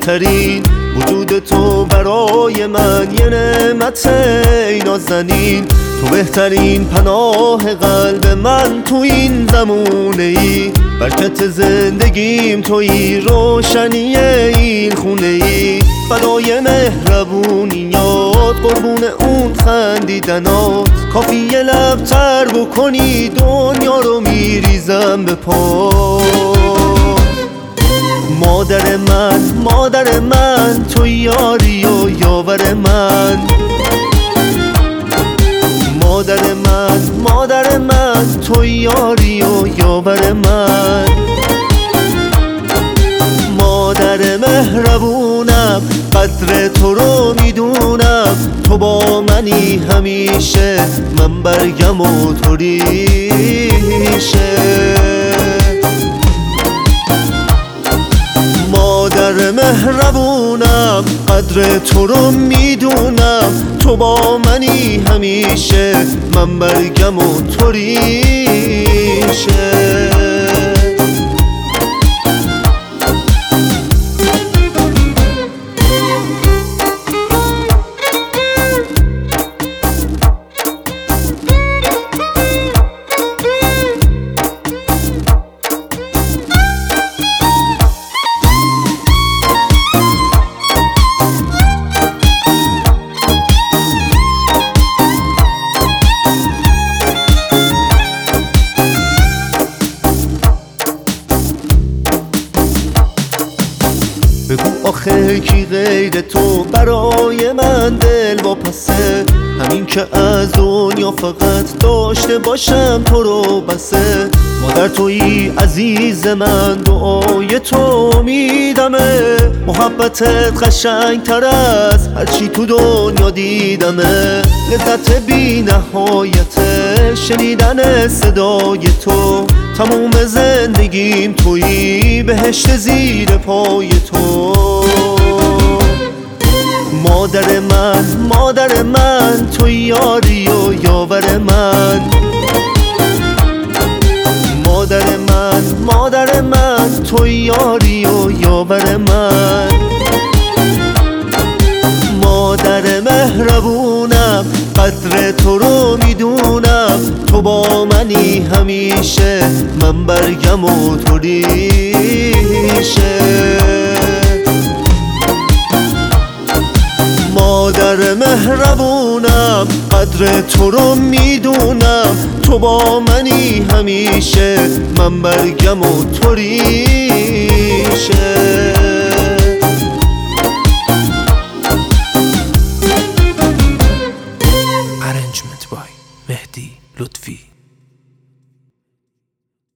بهترین وجود تو برای من یه نعمت ای نازنین. تو بهترین پناه قلب من تو این زمونه ای، برکت زندگیم تویی، روشنی این خونه ای. فدای مهربونیات، قربون اون خندیدنات، کافیه لبتر بکنی دنیا رو میریزم به پا. مادر من تو یاری و یاور من. مادر من تو یاری و یاور من. مادر مهربونم، قدر تو رو میدونم، تو با منی همیشه، من برگم و تو ریشه. مادر مهربونم، قدر تو رو میدونم، تو با منی همیشه، من برگم و تو ریشه. بگو آخه کی غیر تو برای من دل واپسه، همین که از دنیا فقط داشته باشم تو رو بسه. مادر تویی عزیز من، دعای تو میدمه، محبتت قشنگ تر از هرچی تو دنیا دیدمه. لذت بی نهایته شنیدن صدای تو، تموم زندگیم تویی، بهشت زیر پای تو. مادر من تو یاری و یاور من. مادر من تو یاری و یاور من. مادر مهربونم، قدر تو رو میدونم، تو با منی همیشه، من برگم و تو ریشه. مادر مهربونم، قدر تو رو میدونم، تو با منی همیشه، من برگم و تو ریشه.